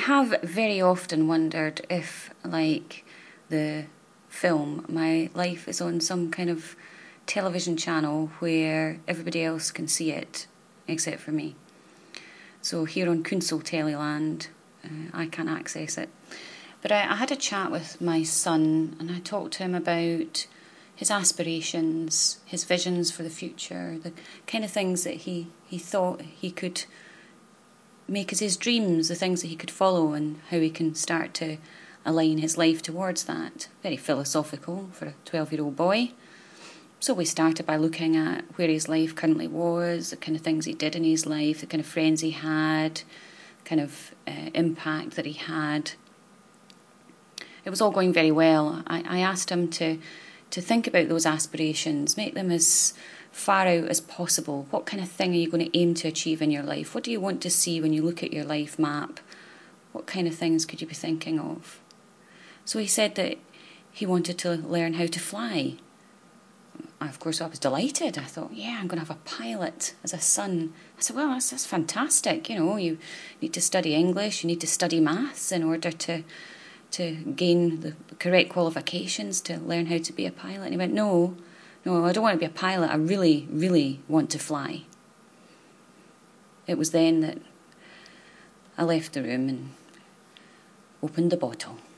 have very often wondered if, like the film, my life is on some kind of television channel where everybody else can see it except for me. So here on Kunsel Teleland, I can't access it. But I had a chat with my son, and I talked to him about his aspirations, his visions for the future, the kind of things that he thought he could make as his dreams, the things that he could follow, and how he can start to align his life towards that. Very philosophical for a 12-year-old boy. So we started by looking at where his life currently was, the kind of things he did in his life, the kind of friends he had, kind of impact that he had. It was all going very well. I asked him to think about those aspirations, make them as far out as possible. What kind of thing are you going to aim to achieve in your life? What do you want to see when you look at your life map? What kind of things could you be thinking of? So he said that he wanted to learn how to fly. Of course, I was delighted. I thought, yeah, I'm going to have a pilot as a son. I said, well, that's fantastic. You know, you need to study English, you need to study maths in order to gain the correct qualifications to learn how to be a pilot. And he went, no, I don't want to be a pilot. I really, really want to fly. It was then that I left the room and opened the bottle.